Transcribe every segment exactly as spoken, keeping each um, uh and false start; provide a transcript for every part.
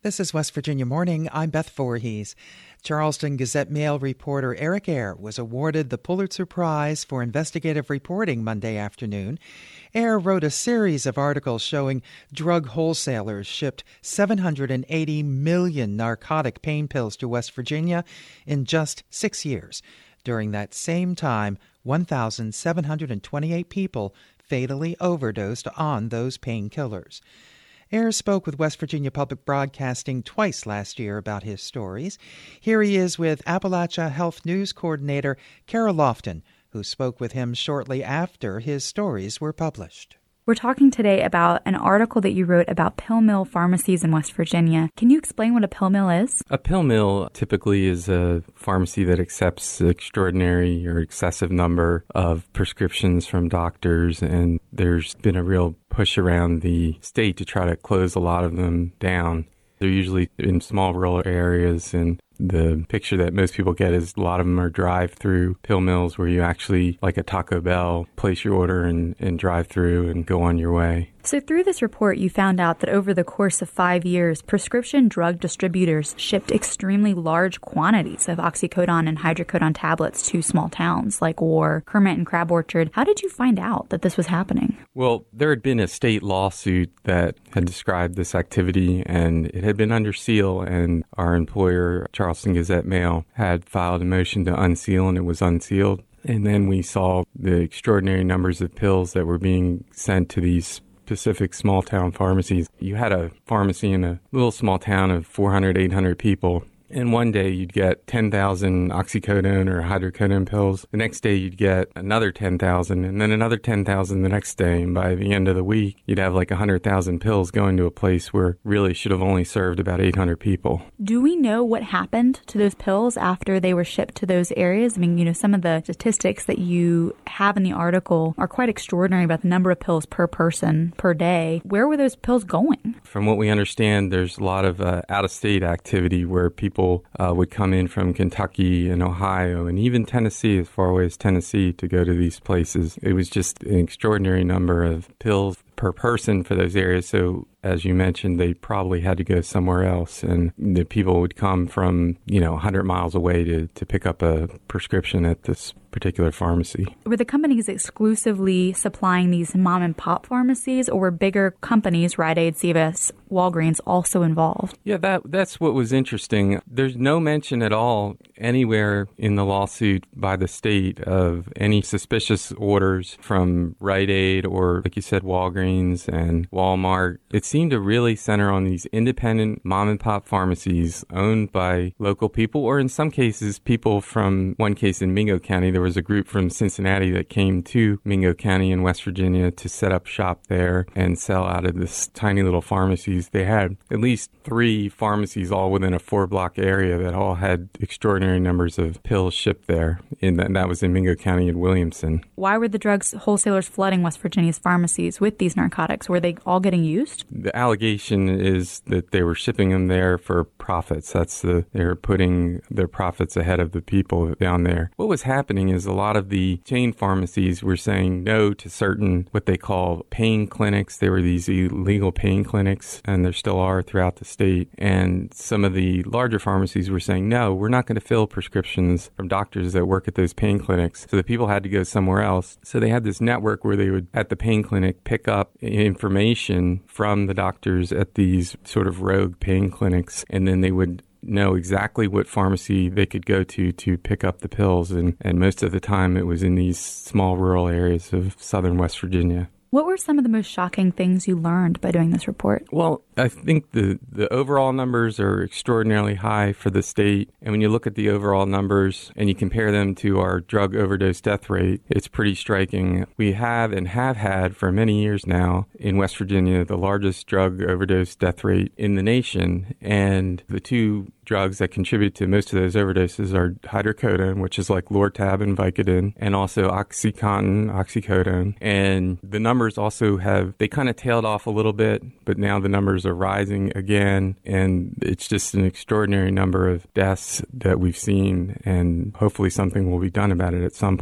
This is West Virginia Morning. I'm Beth Voorhees. Charleston Gazette-Mail reporter Eric Eyre was awarded the Pulitzer Prize for investigative reporting Monday afternoon. Eyre wrote a series of articles showing drug wholesalers shipped seven hundred eighty million narcotic pain pills to West Virginia in just six years. During that same time, one thousand seven hundred twenty-eight people fatally overdosed on those painkillers. Eyre spoke with West Virginia Public Broadcasting twice last year about his stories. Here he is with Appalachia Health News Coordinator Kara Lofton, who spoke with him shortly after his stories were published. We're talking today about an article that you wrote about pill mill pharmacies in West Virginia. Can you explain what a pill mill is? A pill mill typically is a pharmacy that accepts an extraordinary or excessive number of prescriptions from doctors, and there's been a real push around the state to try to close a lot of them down. They're usually in small rural areas, and the picture that most people get is a lot of them are drive-through pill mills where you actually, like a Taco Bell, place your order and, and drive through and go on your way. So through this report, you found out that over the course of five years, prescription drug distributors shipped extremely large quantities of oxycodone and hydrocodone tablets to small towns like War, Kermit, and Crab Orchard. How did you find out that this was happening? Well, there had been a state lawsuit that had described this activity, and it had been under seal, and our employer, Charleston Gazette-Mail, had filed a motion to unseal, and it was unsealed. And then we saw the extraordinary numbers of pills that were being sent to these specific small town pharmacies. You had a pharmacy in a little small town of four hundred, eight hundred people. And one day you'd get ten thousand oxycodone or hydrocodone pills. The next day you'd get another ten thousand, and then another ten thousand the next day. And by the end of the week, you'd have like one hundred thousand pills going to a place where really should have only served about eight hundred people. Do we know what happened to those pills after they were shipped to those areas? I mean, you know, some of the statistics that you have in the article are quite extraordinary about the number of pills per person per day. Where were those pills going? From what we understand, there's a lot of uh, out-of-state activity where people Uh, would come in from Kentucky and Ohio and even Tennessee, as far away as Tennessee, to go to these places. It was just an extraordinary number of pills per person for those areas. So as you mentioned, they probably had to go somewhere else, and the people would come from, you know, one hundred miles away to, to pick up a prescription at this particular pharmacy. Were the companies exclusively supplying these mom and pop pharmacies, or were bigger companies, Rite Aid, C V S, Walgreens, also involved? Yeah, that that's what was interesting. There's no mention at all anywhere in the lawsuit by the state of any suspicious orders from Rite Aid or, like you said, Walgreens and Walmart. It seemed to really center on these independent mom and pop pharmacies owned by local people, or in some cases, people from, one case in Mingo County, there was a group from Cincinnati that came to Mingo County in West Virginia to set up shop there and sell out of this tiny little pharmacies. They had at least three pharmacies all within a four block area that all had extraordinary numbers of pills shipped there. And that was in Mingo County and Williamson. Why were the drugs wholesalers flooding West Virginia's pharmacies with these narcotics? Were they all getting used? The allegation is that they were shipping them there for profits. That's the, they were putting their profits ahead of the people down there. What was happening is a lot of the chain pharmacies were saying no to certain what they call pain clinics. They were these illegal pain clinics, and there still are throughout the state. And some of the larger pharmacies were saying, no, we're not going to fill prescriptions from doctors that work at those pain clinics. So the people had to go somewhere else. So they had this network where they would, at the pain clinic, pick up information from the doctors at these sort of rogue pain clinics, and then they would know exactly what pharmacy they could go to to pick up the pills. And, and most of the time it was in these small rural areas of southern West Virginia. What were some of the most shocking things you learned by doing this report? Well, I think the, the overall numbers are extraordinarily high for the state. And when you look at the overall numbers and you compare them to our drug overdose death rate, it's pretty striking. We have and have had for many years now in West Virginia the largest drug overdose death rate in the nation. And the two drugs that contribute to most of those overdoses are hydrocodone, which is like Lortab and Vicodin, and also OxyContin, oxycodone. And the numbers also have, they kind of tailed off a little bit, but now the numbers are rising again. And it's just an extraordinary number of deaths that we've seen, and hopefully something will be done about it at some point.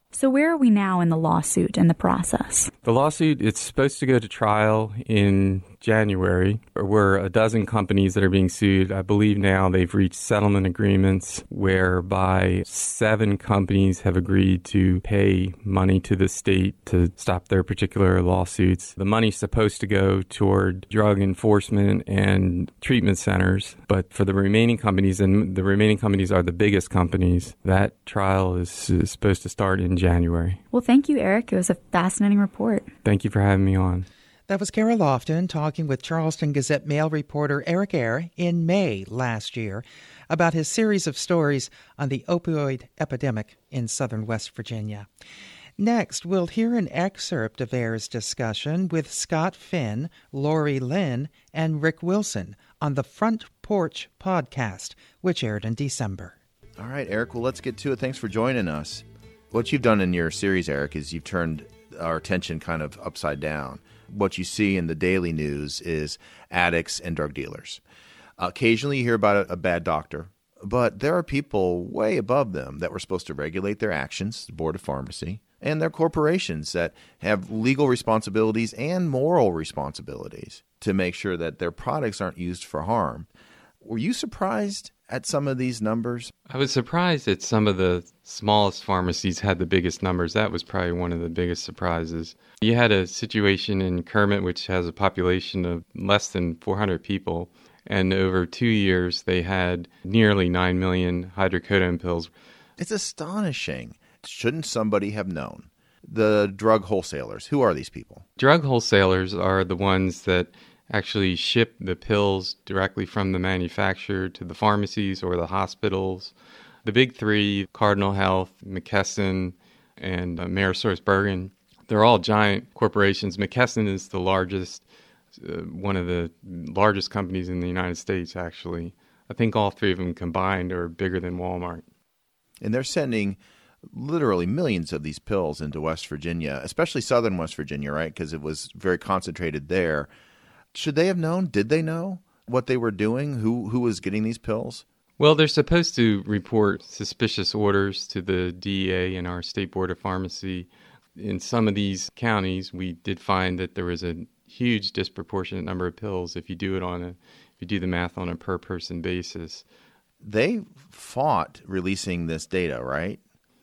So where are we now in the lawsuit and the process? The lawsuit, it's supposed to go to trial in January. There were a dozen companies that are being sued. I believe now they've reached settlement agreements whereby seven companies have agreed to pay money to the state to stop their particular lawsuits. The money's supposed to go toward drug enforcement and treatment centers, but for the remaining companies, and the remaining companies are the biggest companies, that trial is, is supposed to start in January. Well, thank you, Eric. It was a fascinating report. Thank you for having me on. That was Kara Lofton talking with Charleston Gazette-Mail reporter Eric Ayre in May last year about his series of stories on the opioid epidemic in southern West Virginia. Next, we'll hear an excerpt of Ayre's discussion with Scott Finn, Lori Lynn, and Rick Wilson on the Front Porch podcast, which aired in December. All right, Eric, well, let's get to it. Thanks for joining us. What you've done in your series, Eric, is you've turned our attention kind of upside down. What you see in the daily news is addicts and drug dealers. Occasionally you hear about a, a bad doctor, but there are people way above them that were supposed to regulate their actions, the Board of Pharmacy, and their corporations that have legal responsibilities and moral responsibilities to make sure that their products aren't used for harm. Were you surprised at some of these numbers? I was surprised that some of the smallest pharmacies had the biggest numbers. That was probably one of the biggest surprises. You had a situation in Kermit, which has a population of less than four hundred people, and over two years they had nearly nine million hydrocodone pills. It's astonishing. Shouldn't somebody have known? The drug wholesalers, who are these people? Drug wholesalers are the ones that actually ship the pills directly from the manufacturer to the pharmacies or the hospitals. The big three, Cardinal Health, McKesson, and uh, AmerisourceBergen, they're all giant corporations. McKesson is the largest, uh, one of the largest companies in the United States, actually. I think all three of them combined are bigger than Walmart. And they're sending literally millions of these pills into West Virginia, especially southern West Virginia, right? Because it was very concentrated there. Should they have known? Did they know what they were doing? Who who was getting these pills? Well, they're supposed to report suspicious orders to the D E A and our State Board of Pharmacy. In some of these counties, we did find that there was a huge disproportionate number of pills if you do it on a if you do the math on a per person basis. They fought releasing this data, right?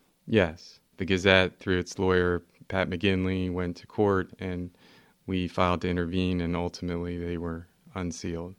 Yes. The Gazette, through its lawyer, Pat McGinley, went to court and we filed to intervene, and ultimately they were unsealed.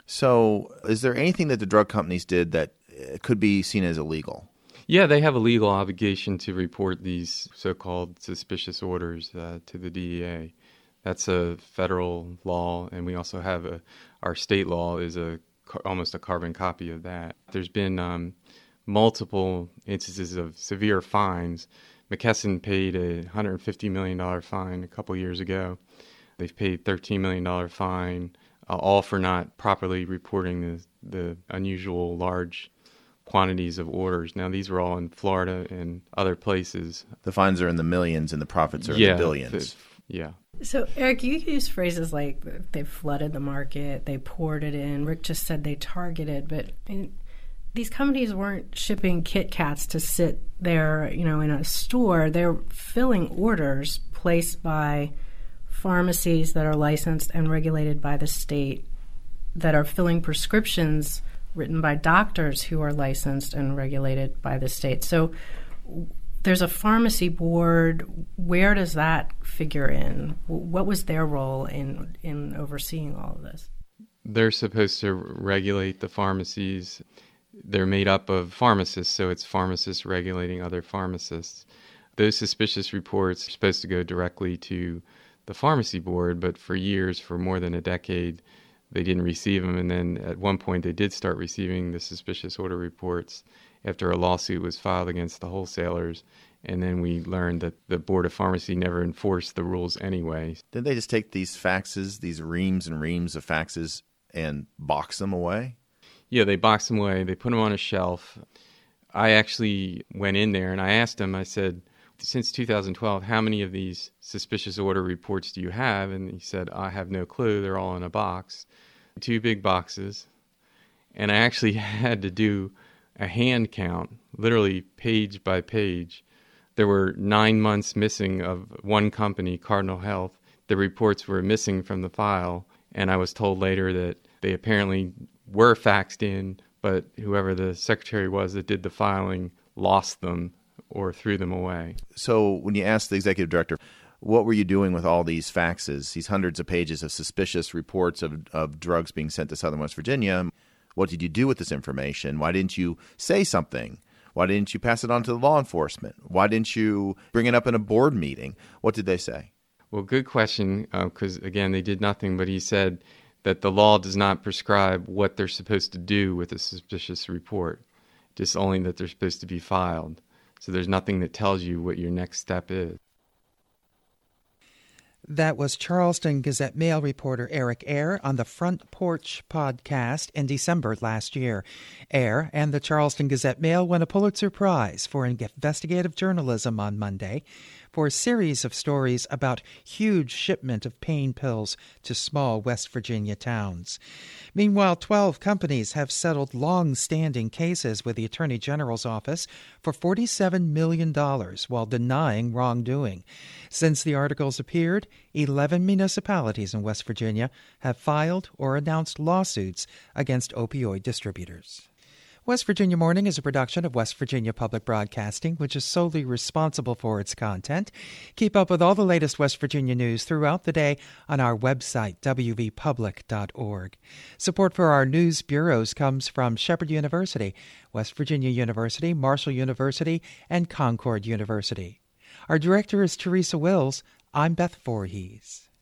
So is there anything that the drug companies did that could be seen as illegal? Yeah, they have a legal obligation to report these so-called suspicious orders uh, to the D E A. That's a federal law, and we also have a our state law is a almost a carbon copy of that. There's been um, multiple instances of severe fines. McKesson paid a one hundred fifty million dollars fine a couple years ago. They've paid thirteen million dollars fine, uh, all for not properly reporting the, the unusual large quantities of orders. Now, these were all in Florida and other places. The fines are in the millions and the profits are yeah, in the billions. The, yeah. So, Eric, you use phrases like they flooded the market, they poured it in. Rick just said they targeted, but I mean, these companies weren't shipping Kit Kats to sit there, you know, in a store. They're filling orders placed by pharmacies that are licensed and regulated by the state, that are filling prescriptions written by doctors who are licensed and regulated by the state. So there's a pharmacy board. Where does that figure in? What was their role in, in overseeing all of this? They're supposed to regulate the pharmacies. They're made up of pharmacists, so it's pharmacists regulating other pharmacists. Those suspicious reports are supposed to go directly to the pharmacy board, but for years, for more than a decade, they didn't receive them. And then at one point, they did start receiving the suspicious order reports after a lawsuit was filed against the wholesalers. And then we learned that the Board of Pharmacy never enforced the rules anyway. Didn't they just take these faxes, these reams and reams of faxes, and box them away? Yeah, they boxed them away. They put them on a shelf. I actually went in there and I asked them, I said, since two thousand twelve, how many of these suspicious order reports do you have? And he said, I have no clue. They're all in a box. Two big boxes. And I actually had to do a hand count, literally page by page, there were nine months missing of one company, Cardinal Health. The reports were missing from the file, and I was told later that they apparently were faxed in, but whoever the secretary was that did the filing lost them or threw them away. So when you asked the executive director, what were you doing with all these faxes, these hundreds of pages of suspicious reports of, of drugs being sent to Southern West Virginia? What did you do with this information? Why didn't you say something? Why didn't you pass it on to the law enforcement? Why didn't you bring it up in a board meeting? What did they say? Well, good question, because, uh, again, they did nothing, but he said that the law does not prescribe what they're supposed to do with a suspicious report, just only that they're supposed to be filed. So there's nothing that tells you what your next step is. That was Charleston Gazette-Mail reporter Eric Ayer on the Front Porch podcast in December last year. Ayer and the Charleston Gazette-Mail won a Pulitzer Prize for investigative journalism on Monday for a series of stories about huge shipment of pain pills to small West Virginia towns. Meanwhile, twelve companies have settled long-standing cases with the Attorney General's office for forty-seven million dollars while denying wrongdoing. Since the articles appeared, eleven municipalities in West Virginia have filed or announced lawsuits against opioid distributors. West Virginia Morning is a production of West Virginia Public Broadcasting, which is solely responsible for its content. Keep up with all the latest West Virginia news throughout the day on our website, w v public dot org. Support for our news bureaus comes from Shepherd University, West Virginia University, Marshall University, and Concord University. Our director is Teresa Wills. I'm Beth Voorhees.